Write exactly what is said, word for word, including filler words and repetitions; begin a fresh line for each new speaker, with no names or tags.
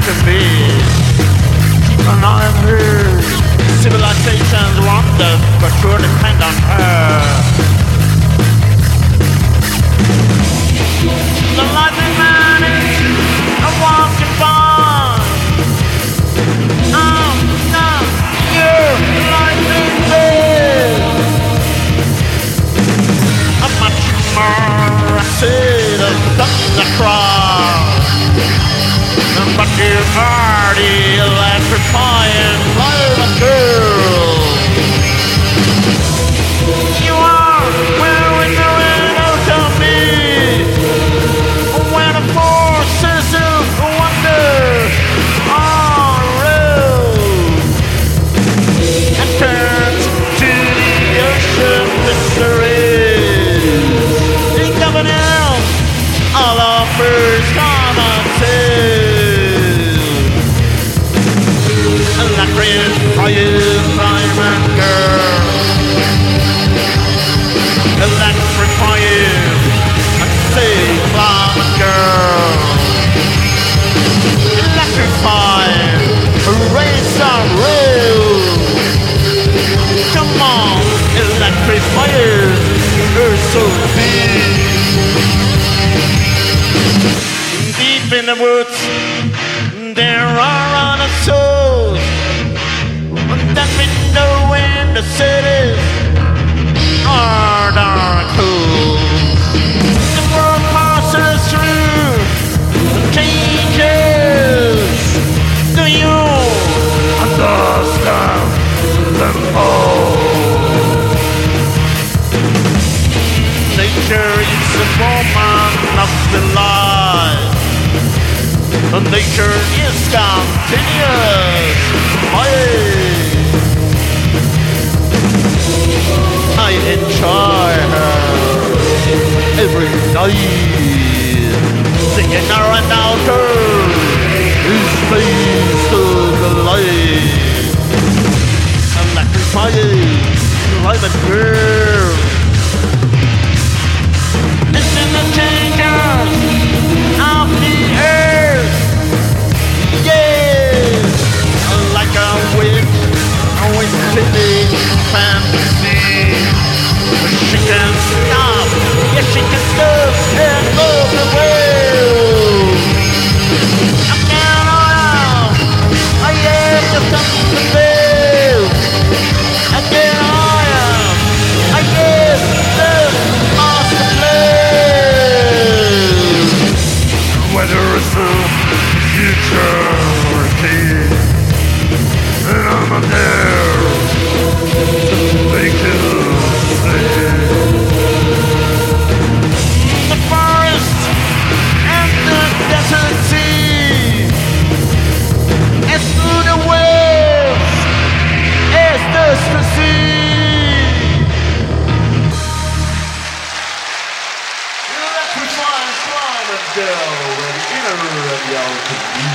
to be. And I'm here. Civilization's wonders, but sure depend on her. The lightning man is a walking bond. I'm not your lightning man. I'm much more acid of thunder cross. But you're already electrifying like a girl. You are wearing the wind out of me. When the forces of wonder are real and turns to the ocean mysteries. The governor all offers common sense. Electric fire, diamond girl. Electric fire, I say, blonde girl. Electric fire, race on rail. Come on, electric fire, you're so deep. Deep in the woods, there are other souls. That we know in the cities are dark cool. The world passes through changes. Do you understand them all? Nature is a woman of the life. Nature is continuous. Aye. I enjoy her every night, singing her and out her his face to the light. Electrifying like a girl. It's in the changes of the earth. Yes, like a witch, always living fantasy. She can stop, yes she can stop and move the world. I can't hold I am the something to feel. I can't hold I am the master plan. Whether it's the future or the and I'm there to make it. The forest and the desert sea, as through the waves as the sea. Electrifying climate girl, ready, inner radio.